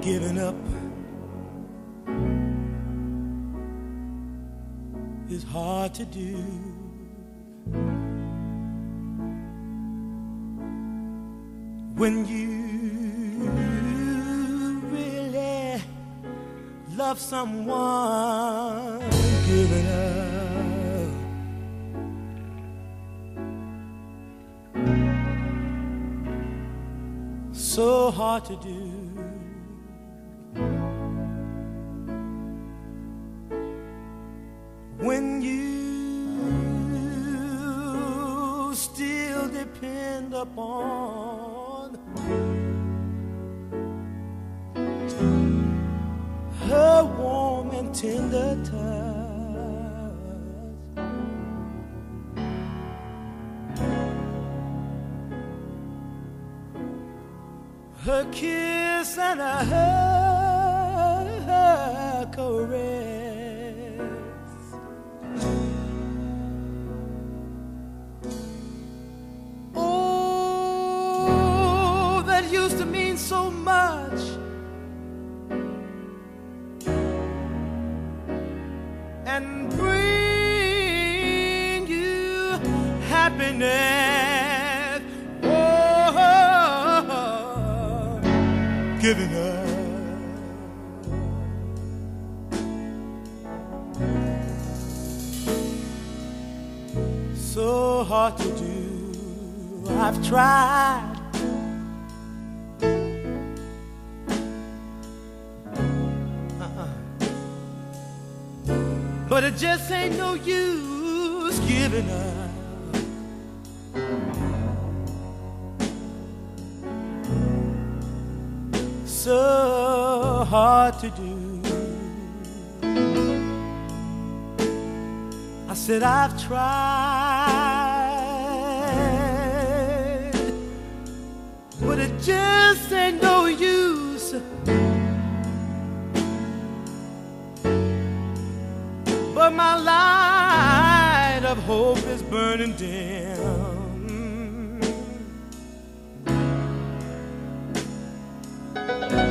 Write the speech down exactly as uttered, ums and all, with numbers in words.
Giving up is hard to do. When you really love someone, giving up so hard to do. When you still depend upon her warm and tender touch, her kiss and her, her caress, used to mean so much, and bring you happiness. Oh, giving up so hard to do. I've tried, but it just ain't no use giving up. So hard to do. I said I've tried, but it just ain't no use. But my light of hope is burning dim.